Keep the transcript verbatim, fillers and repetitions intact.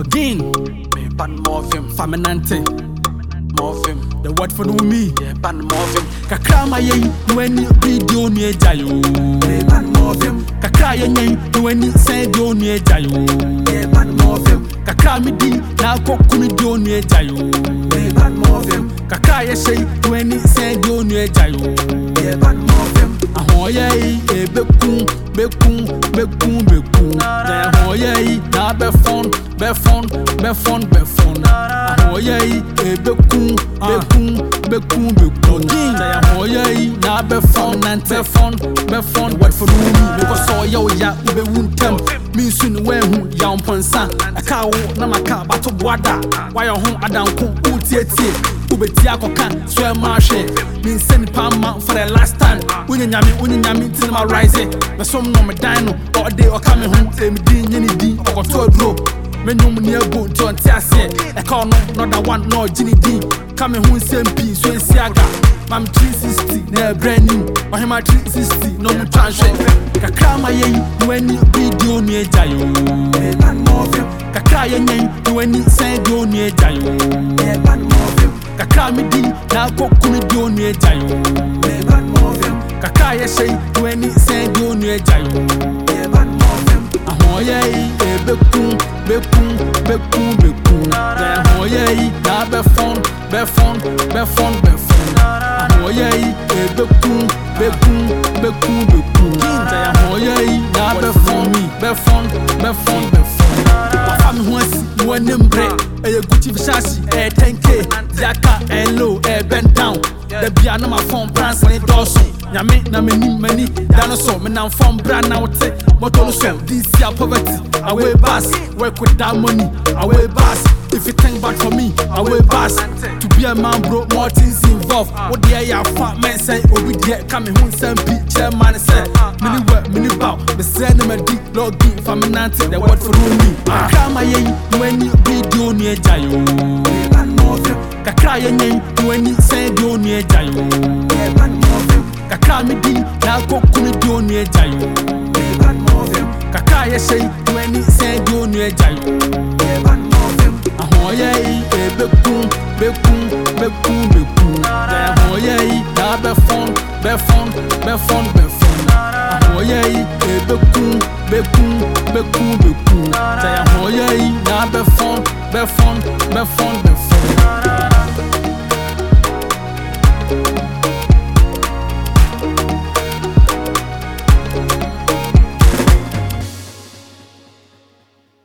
Login, me ban more of him, Faminante, more of him, the word for no me. yeah, ban more of him, Kakra ma yen, no any video ni jayo. me ban more of him, Kakra yen, no any send you ni jayo. yeah, ban more of him, Kakra mi di, na koku mi do ni jayo. me ban more of him, Kakra ye say, no any send you ni jayo. yeah, ban more of him, Ahoye e bekun, bekun, bekun, bekun. Then ahoye na be fun, be fun, be fun, be fun. Ahoye e bekun, bekun, bekun, bekun. Then ahoye na be fun, be fun, be fun. What for me? Because so yo ya be wuntem. Me soon we hu ya umponsa. Aka wo na maka bato boada. Why your home adanko utietie. Ubeti akoka so e ma hwe. Me send pama for the last time. Unya nyame unya nyame tin ma rise. Me som no me dan no all day o ka me hu say me din nyini din okoto aduro. Me nyum ni ego nti on ti ase. E ka no no da one no gini din. Ka me hu sempi so ensiaga. Mam three sixty na brand new. Ohima three sixty no mu transhwe. Kakra ma yen no any video ni jayo. me ban more of him, Kakra yen no any send you ni jayo. yeah, ban more of him, Kakra mi di na koku mi do ni jayo. me ban more of him, Kakra ye say no any send you ni jayo. yeah, ban more of him, Ahoye e bekun, bekun, bekun, bekun. Then ahoye na be fun, be fun, be fun, be fun. Ahoye e bekun, bekun, bekun, bekun. Then ahoye na be fun, be fun, be fun, be fun. Wafa mi ho asi, no animbre. Eye Gucci Versace, eh ten K. Zaka, eh low, eh bend down. The bia na my phone prance ni doso. Nyame na me ni mani dinosaur me na phone brand na wote moto no so this year poverty away bus work with that money away bus if you think bad for me away bus to be a man bro more things involved what the ya fat man say obi there come me hun sem be chairman say mini work mini bow the send me di login Faminante the word for me Kakra yen no any video ni jayo me ban more of him, Kakra yen no any send you ni jayo yeah, ban more of him, Kakra mi di na koku mi do ni jayo. me ban more of him, Kakra ye say no any send you ni jayo. yeah, ban more of him, Ahoye e bekun, bekun, bekun, bekun. Then ahoye na be fun, be fun, be fun, be fun. Ahoye e bekun, bekun, bekun, bekun. Then ahoye na be fun, be fun, be fun, be fun.